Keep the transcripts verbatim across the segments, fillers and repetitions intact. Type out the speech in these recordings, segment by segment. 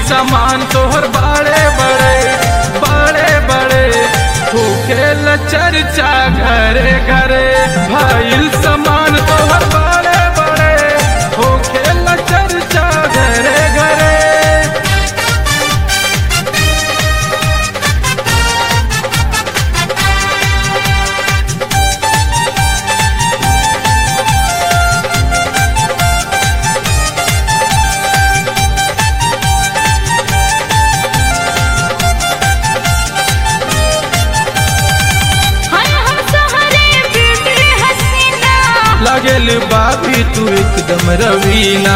सामान तोहर बड़े बड़े बड़े बड़े होखेल चर्चा घरे घरे। भाईल सामान तोहर बड़े बड़े होखेल चर्चा घरे घरे। लागेल बाबी तू एकदम रवीना,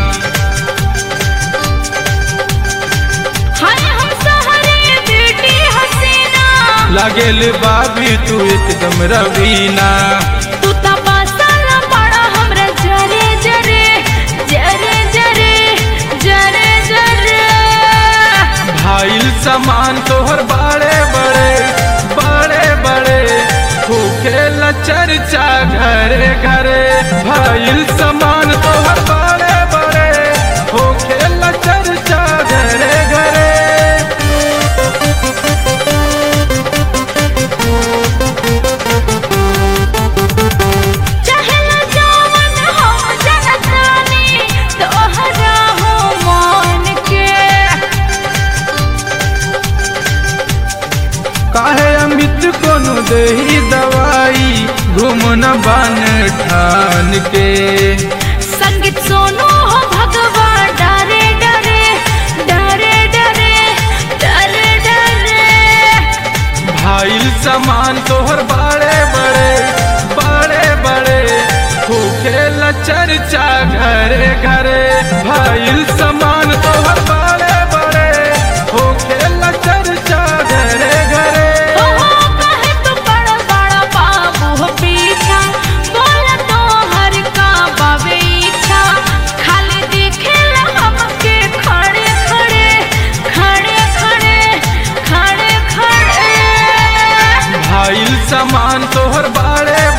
लागेल बाबी तू एकदम रवीना। तू तबासल पड़ा हमरा जरे जरे जरे जरे जरे जरे। भाईल सामान तोहर बड़े बड़े बड़े बड़े होखेल चर्चा घरे घरे। भाईल सामान तोहर बड़े बड़े होखेल चर्चा घरे घरे। चाहेला जवन हो जनतानी तोहरा हो मान के। काहे अमित कोनो देही दवाई घूमन बान ठान के। संगीत सोनू हो भगवान डरे डरे डरे डरे डरे डरे। भाईल सामान तोहर बड़े बड़े बड़े बड़े होखेल चर्चा घरे घरे। भाईल सामान तोहर बड़े बड़े होखेल चर्चा घरे घरे। ओहो कहे तू बड़ा बड़ा बाबू हो पीछा बोल तो हर का बाबे इच्छा। खाली दिखेला हमके खड़े खड़े खड़े खड़े खड़े खड़े। भाईल सामान तोहर बड़े